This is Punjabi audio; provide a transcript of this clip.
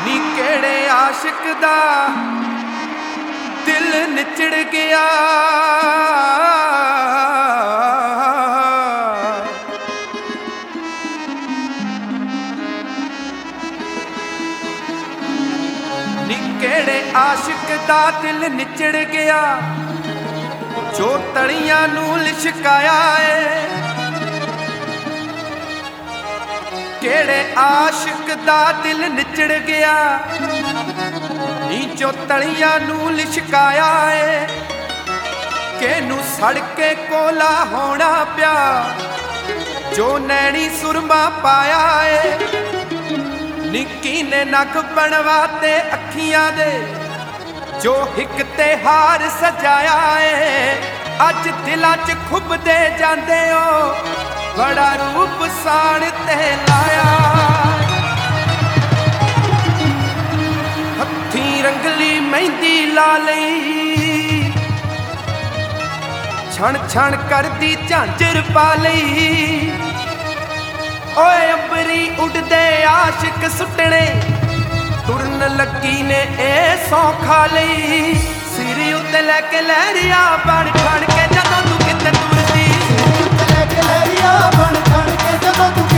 ਨੀ ਕਿਹੜੇ ਆਸ਼ਿਕ ਦਾ ਦਿਲ ਨਿਚੜ ਗਿਆ, ਨੀ ਕਿਹੜੇ ਆਸ਼ਿਕ ਦਾ ਦਿਲ ਨਿਚੜ ਗਿਆ ਜੋ ਤਲੀਆਂ ਨੂੰ ਲਿਸ਼ਕਾਇਆ ਏ। ਕਿਹੜੇ ਆਸ਼ਿਕ ਦਾ ਦਿਲ ਨਿਚੜ ਗਿਆ ਨੀ ਜੋ ਤਲੀਆਂ ਨੂੰ ਲਿਸ਼ਕਾਇਆ ਏ। ਕਿਹਨੂੰ ਸੜ ਕੇ ਕੋਲਾ ਹੋਣਾ ਪਿਆ ਜੋ ਨੈਣੀ ਸੁਰਮਾ ਪਾਇਆ ਏ। ਨਿੱਕੀ ਨੇ ਨੱਕ ਬਣਵਾਤੇ ਅੱਖੀਆਂ ਦੇ ਜੋ ਹਿੱਕ ਤੇ ਹਾਰ ਸਜਾਇਆ ਏ। ਅੱਜ ਦਿਲਾਂ 'ਚ ਖੁੱਬਦੇ ਜਾਂਦੇ ਓ ਬੜਾ ਰੂਪ ਸਾੜ ਤੇ ਲਾਇਆ। ਹੱਥੀਂ ਰੰਗਲੀ ਮਹਿੰਦੀ ਲਾ ਲਈ, ਛਣ ਛਣ ਕਰਦੀ ਝਾਂਜਰ ਪਾ ਲਈ। ਓਏ ਅੰਬਰੀ ਉੱਡਦੇ ਆਸ਼ਿਕ ਸੁੱਟਣੇ ਤੁਰਨ ਲੱਗੀ ਨੇ ਇਹ ਸੌਂ ਖਾ ਲਈ। ਸਿਰ ਉੱਤੇ ਲੈ ਕੇ ਲਹਿਰੀਆਂ ਬਣ ਠਣ ਕੇ ਜਦੋਂ ਤੂੰ ਕਿਤੇ ਤੁਰਦੀ, ਲੈ ਕੇ ਲਹਿਰੀਆਂ ਬਣ ਠਣ ਕੇ ਜਦੋਂ ਤੂੰ